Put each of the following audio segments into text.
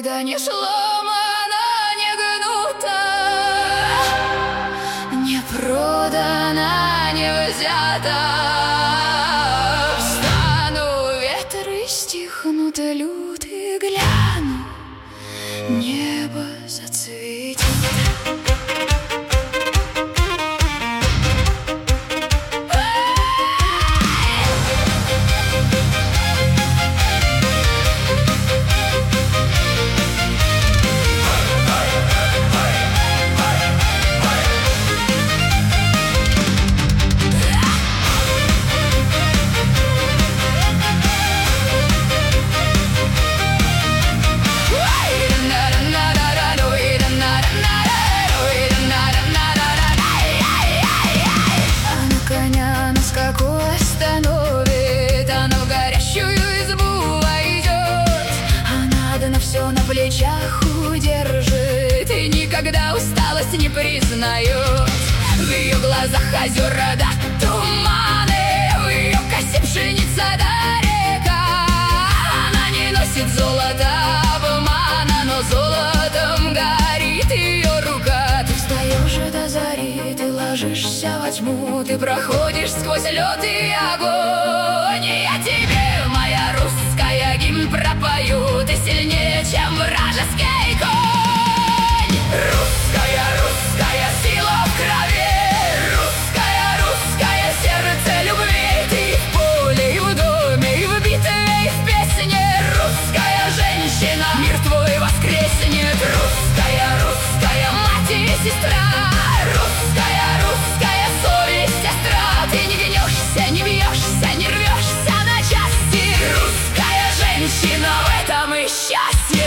да не сломана, не гнута, не продана, не взята. Встану, ветры стихнут, люты гляну, небо зацветет. Все на плечах удержит и никогда усталость не признает. В ее глазах озера да туманы, в ее косе пшеница да река. Она не носит золота обмана, но золотом горит ее рука. Ты встаешь до зари, ты ложишься во тьму, ты проходишь сквозь лед и огонь. Я тебе, моя русская, гимн пропою, ты сильнее, чем вражеский конь. Русская, русская сила в крови, русская, русское сердце любви. Ты в поле, и в доме, и в битве, и в песне. Русская женщина, мир твой воскреснет. Русская, русская мать и сестра. Русская, русская совесть, сестра. Ты не гнешься, не бьешься, не рвешься на части. Русская женщина, в этом и счастье.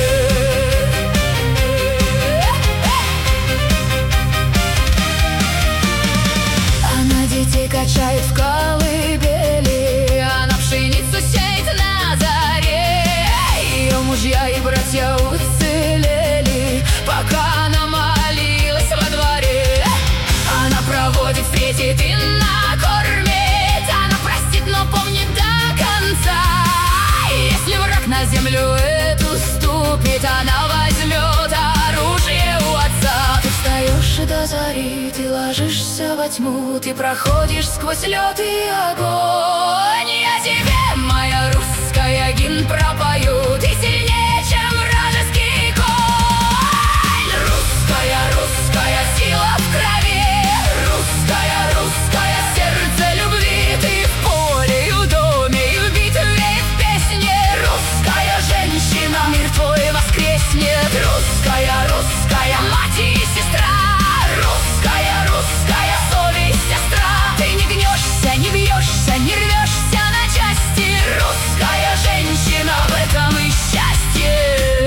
Она детей качает в колыбели, она пшеницу сеет на заре. Ее мужья и братья уцелели, пока она молилась во дворе. Она проводит, встретит и накормит, она простит, но помнит до конца. Если враг на землю эту ступит, она возьмет оружие у отца. Ты встаешь до зари, ты ложишься во тьму, ты проходишь сквозь лед и огонь. Я тебе, моя русская, гимн пропою, ты сильнее, чем вражеский конь. Русская, русская сила в крови, русская, русское сердце любви. Ты в поле, и в доме, и в битве, и в песне. Русская женщина, мир твой воскреснет. Русская, русская мать и сестра. Русская, русская совесть, сестра. Ты не гнешься, не бьешься, не рвешься на части. Русская женщина, в этом и счастье.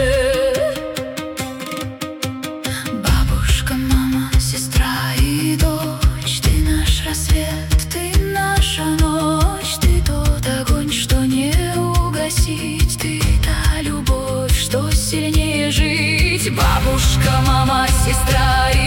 Бабушка, мама, сестра и дочь, ты наш рассвет, ты наша ночь. Ты тот огонь, что не угасить, ты та любовь, что сильнее жить. Бабушка, мама, сестра и